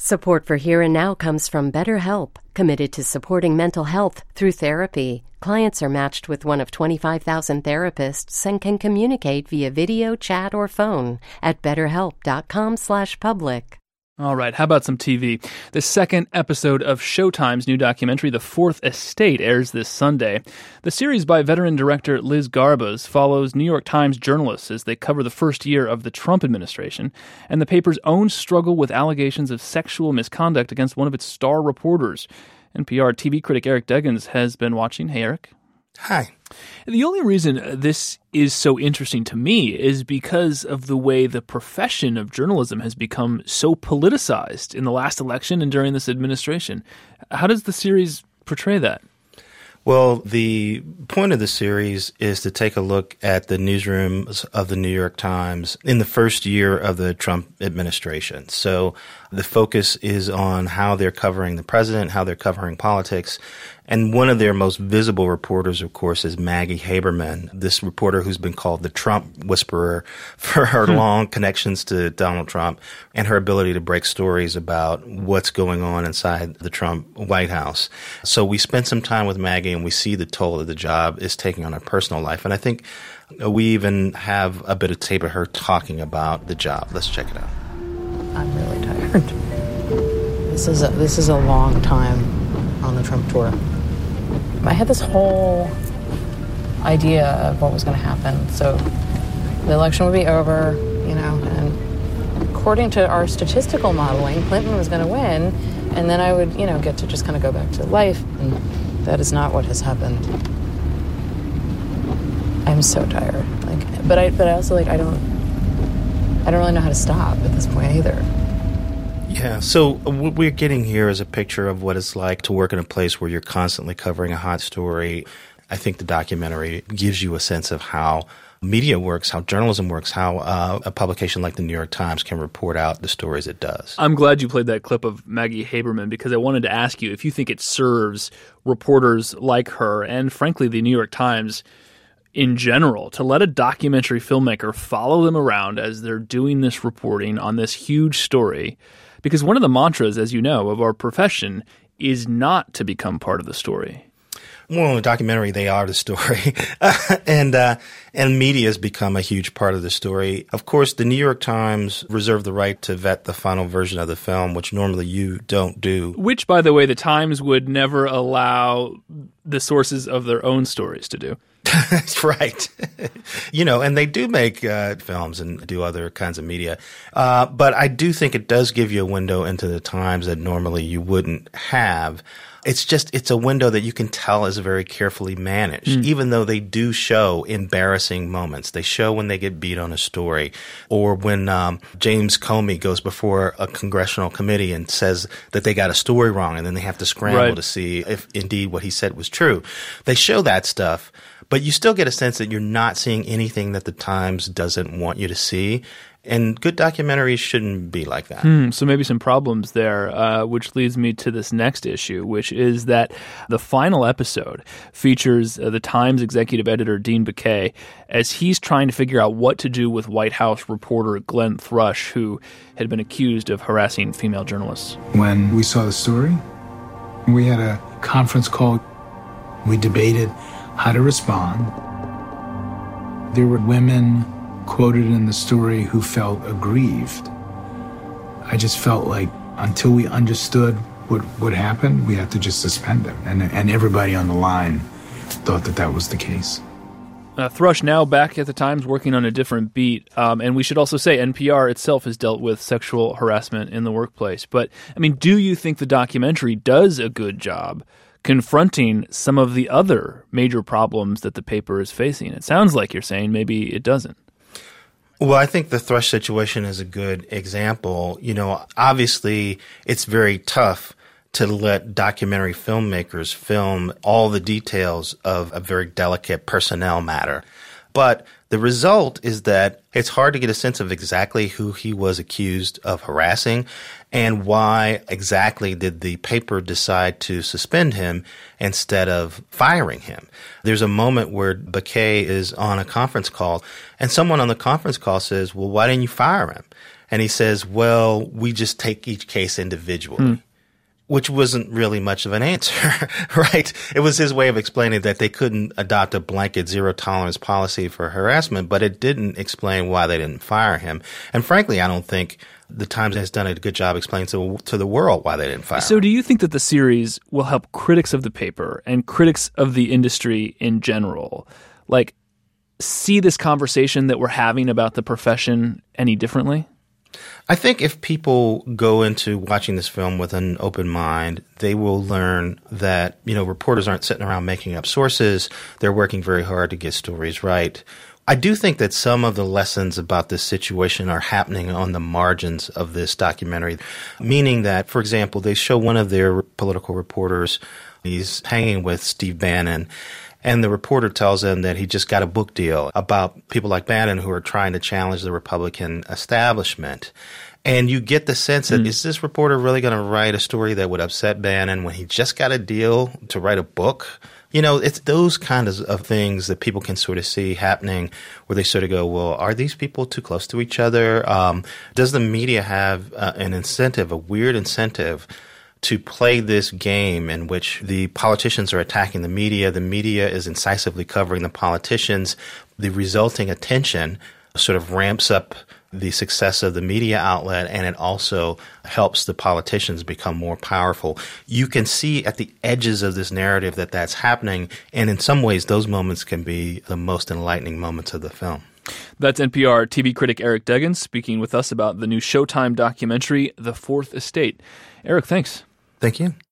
Support for Here and Now comes from BetterHelp, committed to supporting mental health through therapy. Clients are matched with one of 25,000 therapists and can communicate via video, chat, or phone at betterhelp.com/public. All right, how about some TV? The second episode of Showtime's new documentary, The Fourth Estate, airs this Sunday. The series by veteran director Liz Garbus follows New York Times journalists as they cover the first year of the Trump administration and the paper's own struggle with allegations of sexual misconduct against one of its star reporters. NPR TV critic Eric Deggans has been watching. Hey, Eric. Hi. The only reason this is so interesting to me is because of the way the profession of journalism has become so politicized in the last election and during this administration. How does the series portray that? Well, the point of the series is to take a look at the newsrooms of the New York Times in the first year of the Trump administration. So the focus is on how they're covering the president, how they're covering politics. And one of their most visible reporters, of course, is Maggie Haberman, this reporter who's been called the Trump whisperer for her long connections to Donald Trump and her ability to break stories about what's going on inside the Trump White House. So we spent some time with Maggie and we see the toll that the job is taking on her personal life. And I think we even have a bit of tape of her talking about the job. Let's check it out. I'm really tired. This is a long time on the Trump tour. I had this whole idea of what was going to happen. So the election would be over, and according to our statistical modeling, Clinton was going to win, and then I would, get to just kind of go back to life. And that is not what has happened. I'm so tired. But I also I don't really know how to stop at this point either. Yeah, so what we're getting here is a picture of what it's like to work in a place where you're constantly covering a hot story. I think the documentary gives you a sense of how media works, how journalism works, how a publication like the New York Times can report out the stories it does. I'm glad you played that clip of Maggie Haberman because I wanted to ask you if you think it serves reporters like her and, frankly, the New York Times in general to let a documentary filmmaker follow them around as they're doing this reporting on this huge story. Because one of the mantras, as you know, of our profession is not to become part of the story. Well, in a documentary, they are the story. and media has become a huge part of the story. Of course, the New York Times reserved the right to vet the final version of the film, which normally you don't do. Which, by the way, the Times would never allow the sources of their own stories to do. That's right. And they do make films and do other kinds of media. But I do think it does give you a window into the Times that normally you wouldn't have. It's a window that you can tell is very carefully managed, even though they do show embarrassing moments. They show when they get beat on a story or when James Comey goes before a congressional committee and says that they got a story wrong and then they have to scramble to see if indeed what he said was true. They show that stuff. But you still get a sense that you're not seeing anything that the Times doesn't want you to see. And good documentaries shouldn't be like that. So maybe some problems there, which leads me to this next issue, which is that the final episode features the Times executive editor, Dean Baquet, as he's trying to figure out what to do with White House reporter Glenn Thrush, who had been accused of harassing female journalists. When we saw the story, we had a conference call. We debated how to respond. There were women quoted in the story who felt aggrieved. I just felt like until we understood what happened, we had to just suspend it. And everybody on the line thought that was the case. Thrush now back at the Times working on a different beat. And we should also say NPR itself has dealt with sexual harassment in the workplace. But, do you think the documentary does a good job confronting some of the other major problems that the paper is facing? It sounds like you're saying maybe it doesn't. Well, I think the Thrush situation is a good example. Obviously, it's very tough to let documentary filmmakers film all the details of a very delicate personnel matter. But the result is that it's hard to get a sense of exactly who he was accused of harassing and why exactly did the paper decide to suspend him instead of firing him. There's a moment where Baquet is on a conference call and someone on the conference call says, well, why didn't you fire him? And he says, well, we just take each case individually. Which wasn't really much of an answer, right? It was his way of explaining that they couldn't adopt a blanket zero tolerance policy for harassment, but it didn't explain why they didn't fire him. And frankly, I don't think the Times has done a good job explaining to the world why they didn't fire him. So do you think that the series will help critics of the paper and critics of the industry in general, like, see this conversation that we're having about the profession any differently? I think if people go into watching this film with an open mind, they will learn that, reporters aren't sitting around making up sources. They're working very hard to get stories right. I do think that some of the lessons about this situation are happening on the margins of this documentary, meaning that, for example, they show one of their political reporters, he's hanging with Steve Bannon. And the reporter tells him that he just got a book deal about people like Bannon who are trying to challenge the Republican establishment. And you get the sense that is this reporter really going to write a story that would upset Bannon when he just got a deal to write a book? It's those kinds of things that people can sort of see happening where they sort of go, well, are these people too close to each other? Does the media have an incentive, a weird incentive, to play this game in which the politicians are attacking the media is incisively covering the politicians. The resulting attention sort of ramps up the success of the media outlet, and it also helps the politicians become more powerful. You can see at the edges of this narrative that that's happening, and in some ways those moments can be the most enlightening moments of the film. That's NPR TV critic Eric Deggans speaking with us about the new Showtime documentary, The Fourth Estate. Eric, thanks. Thank you.